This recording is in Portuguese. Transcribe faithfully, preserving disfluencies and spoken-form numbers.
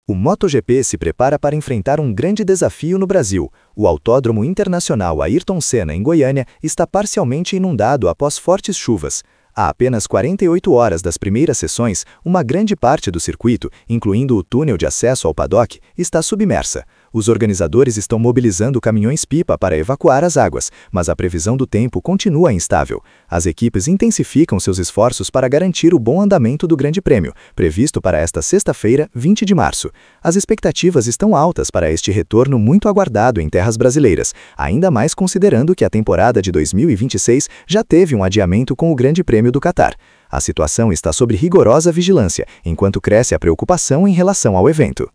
O MotoGP se prepara para enfrentar um grande desafio no Brasil. O Autódromo Internacional Ayrton Senna, em Goiânia, está parcialmente inundado após fortes chuvas. Há apenas quarenta e oito horas das primeiras sessões, uma grande parte do circuito, incluindo o túnel de acesso ao paddock, está submersa. Os organizadores estão mobilizando caminhões-pipa para evacuar as águas, mas a previsão do tempo continua instável. As equipes intensificam seus esforços para garantir o bom andamento do Grande Prêmio, previsto para esta sexta-feira, vinte de março. As expectativas estão altas para este retorno muito aguardado em terras brasileiras, ainda mais considerando que a temporada de dois mil e vinte e seis já teve um adiamento com o Grande Prêmio do Catar. A situação está sob rigorosa vigilância, enquanto cresce a preocupação em relação ao evento.